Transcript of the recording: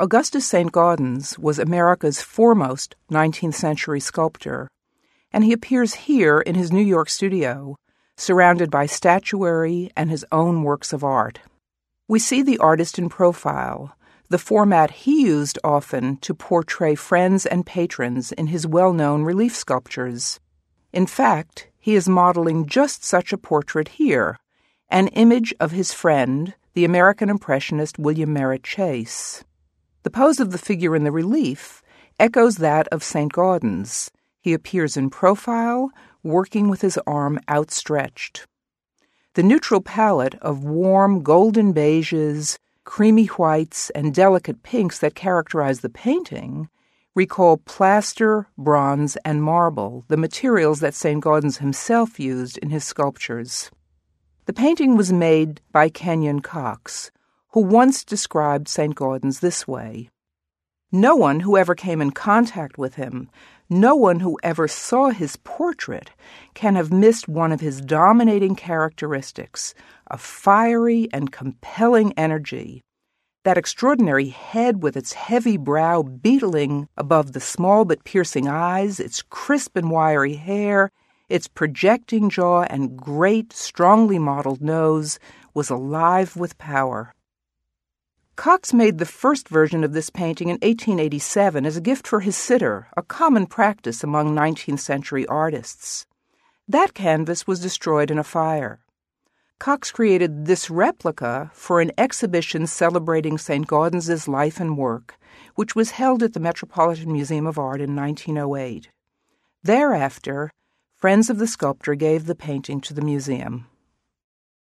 Augustus St. Gaudens was America's foremost 19th century sculptor, and he appears here in his New York studio, surrounded by statuary and his own works of art. We see the artist in profile, the format he used often to portray friends and patrons in his well-known relief sculptures. In fact, he is modeling just such a portrait here, an image of his friend, the American Impressionist William Merritt Chase. The pose of the figure in the relief echoes that of St. Gaudens. He appears in profile, working with his arm outstretched. The neutral palette of warm golden beiges, creamy whites, and delicate pinks that characterize the painting recall plaster, bronze, and marble, the materials that St. Gaudens himself used in his sculptures. The painting was made by Kenyon Cox, who once described St. Gaudens this way: "No one who ever came in contact with him, no one who ever saw his portrait, can have missed one of his dominating characteristics, a fiery and compelling energy. That extraordinary head with its heavy brow beetling above the small but piercing eyes, its crisp and wiry hair, its projecting jaw and great, strongly modeled nose was alive with power." Cox made the first version of this painting in 1887 as a gift for his sitter, a common practice among 19th century artists. That canvas was destroyed in a fire. Cox created this replica for an exhibition celebrating St. Gaudens's life and work, which was held at the Metropolitan Museum of Art in 1908. Thereafter, friends of the sculptor gave the painting to the museum.